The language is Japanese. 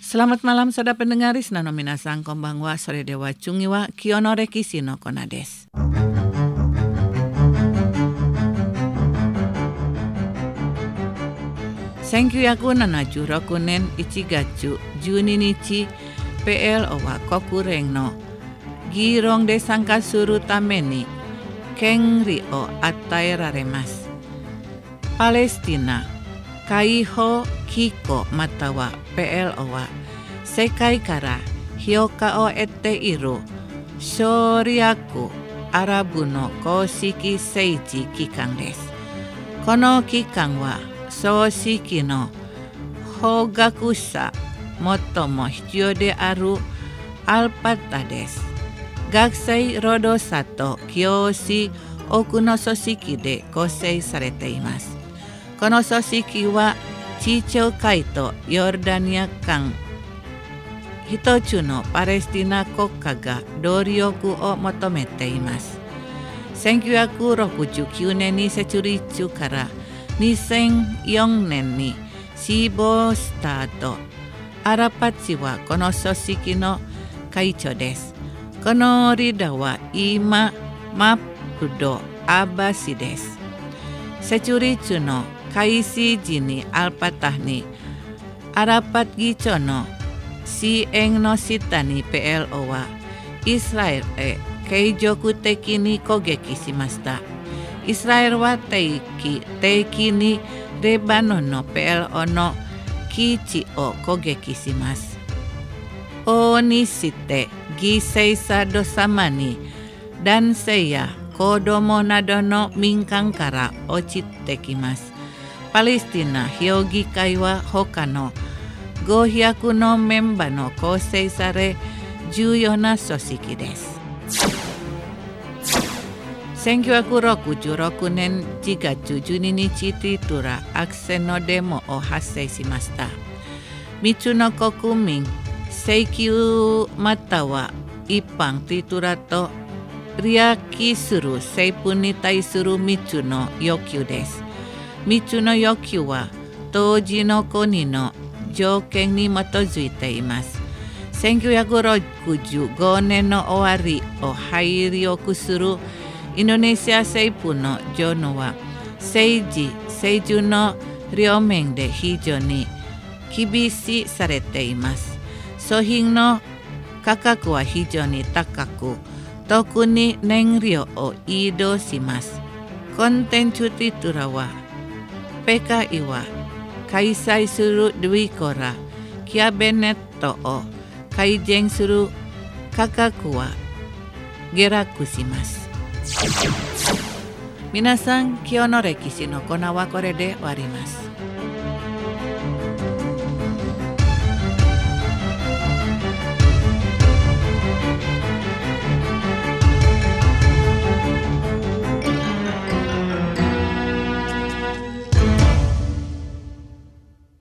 Selamat malam saudara pendengar, Nano minasan konbanwa, sore dewa chungiwa, kionore kisino konades. Thank you yaku nanaju rokunen ichigachu, juni nichi, PL owa kokureng no. Girong de sangka suru tameni, kengri o atai raremas. Palestina, kaiho kiko matawa PL owa, sekai kara, hioka o ete iru, shoriaku, arabu no koshiki seiji kikang des. Kono kikang wa, soshiki no, hogakusa, motomo hijyo de aru, alpata des. Gakusei rodo sato, kyoshi, oku no soshiki de kosei sarete imasu. Kono soshiki wa Chicho Kaito Yordania kang hitochu no Palestina kokka ga doryoku o motomete imasu. 1969年に設立から2004年に死亡した後、アラパチはこの組織の会長です。このリーダーは今マプド・アバシです。設立の開始時にアルパタにアラパト議長の支援の下に PLO はイスラエルへ継続的に攻撃しました。イスラエルは定期的にレバノンの PLO の基地を攻撃します。大にして犠牲者様に男性や子供などの民間から落ちてきます。パレスティナ評議会は他の500のメンバーの構成され重要な組織です。1966年1月12日ティトラアクセのデモを発生しました。3つの国民、請求または一般ティトラと利益する政府に対する3つの要求です。3つの要求は当時の国の条件に基づいています。1965年の終わりを入りよくするインドネシア政府のジョノは政治・政治の両面で非常に厳しくされています。商品の価格は非常に高く、特に燃料を移動します。コンテンツティトラはPKI は開催するルイコラキャビネットを改善する価格は下落します。皆さん、今日の歴史のコーナーはこれで終わります。